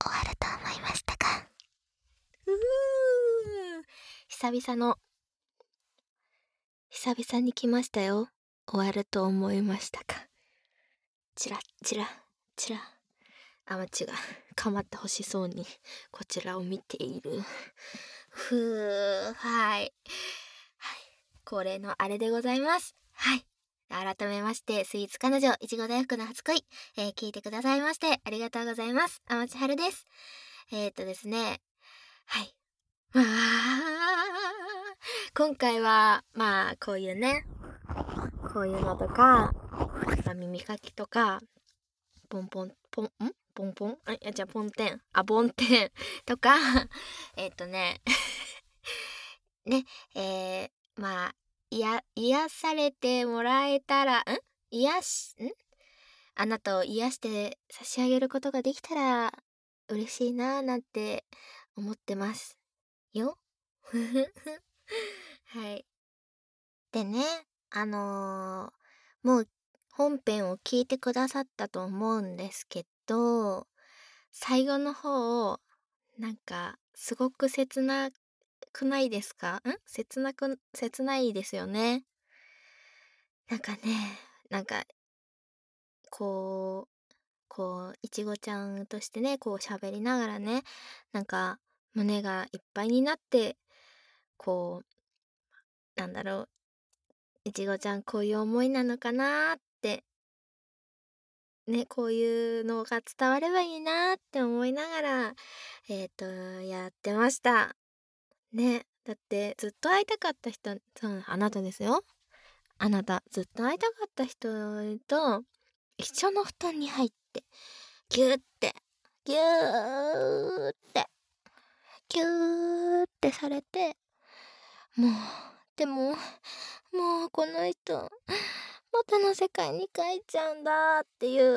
終わると思いましたか？久々に来ましたよ。終わると思いましたか？チラッチラチラ。アマチが構ってほしそうにこちらを見ている。はい。恒例のあれでございます。はい。改めまして、スイーツ彼女、いちご大福の初恋、聞いてくださいまして、ありがとうございます。あまちはるです。ですね、はい。今回は、こういうね、こういうのとか、耳かきとか、ポンポンテンとか、癒されてもらえたら、あなたを癒して差し上げることができたら嬉しいななんて思ってますよ。はい。でね、もう本編を聞いてくださったと思うんですけど、最後の方、すごく切なくないですか？切ないですよね。なんかね、こいちごちゃんとしてね、喋りながらね、胸がいっぱいになって、こう、いちごちゃんこういう思いなのかなって、ね、こういうのが伝わればいいなって思いながら、やってました。ね、だってずっと会いたかった人、そう、あなたですよ。あなた、ずっと会いたかった人と一緒の布団に入って、ぎゅーって、ぎゅーって、ぎゅーってされて、でも、もうこの人、元の世界に帰っちゃうんだっていう、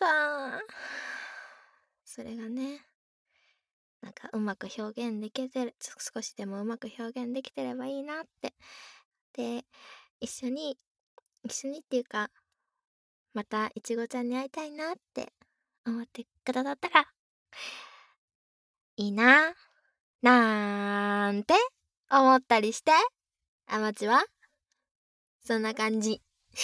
それがね、うまく表現できてる、少しでもうまく表現できてればいいなって。で、一緒にっていうか、またいちごちゃんに会いたいなって思ってくださったらいいな、なんて思ったりして、あまちはそんな感じ。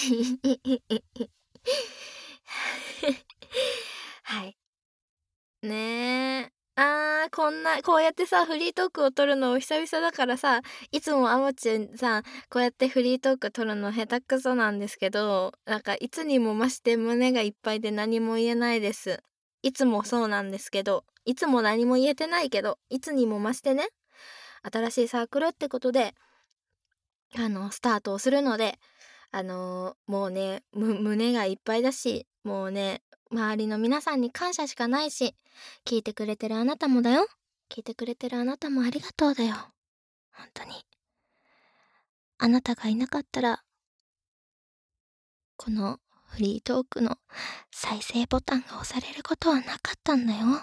はい。ねえ。こうやってさ、フリートークを撮るの久々だからさ、いつもあまちさ、こうやってフリートーク撮るの下手くそなんですけど、いつにも増して胸がいっぱいで何も言えないです。いつもそうなんですけど、いつも何も言えてないけど、いつにも増してね、新しいサークルってことで、スタートをするので、もうね、胸がいっぱいだし、もうね、周りの皆さんに感謝しかないし、聞いてくれてるあなたもだよ。聞いてくれてるあなたもありがとうだよ。本当に。あなたがいなかったら、このフリートークの再生ボタンが押されることはなかったんだよ。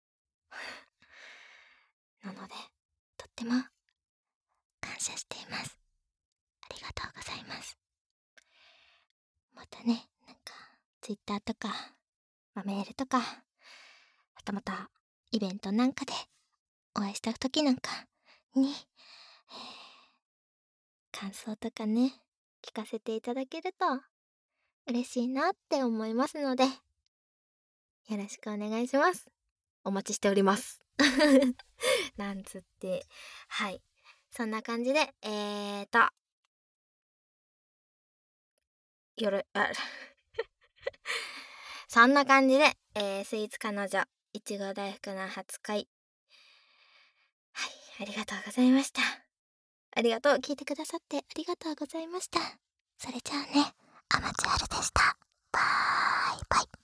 なので、とっても感謝しています。ありがとうございます。またね、Twitter とか、メールとか、はたまたイベントなんかでお会いした時なんかに、感想とかね、聞かせていただけると嬉しいなって思いますので、よろしくお願いします。お待ちしております。なんつって、はい。そんな感じで、そんな感じで、スイーツ彼女、いちご大福の初恋。はい、ありがとうございました。ありがとう。聞いてくださってありがとうございました。それじゃあね、あまちはるでした。バイバイ。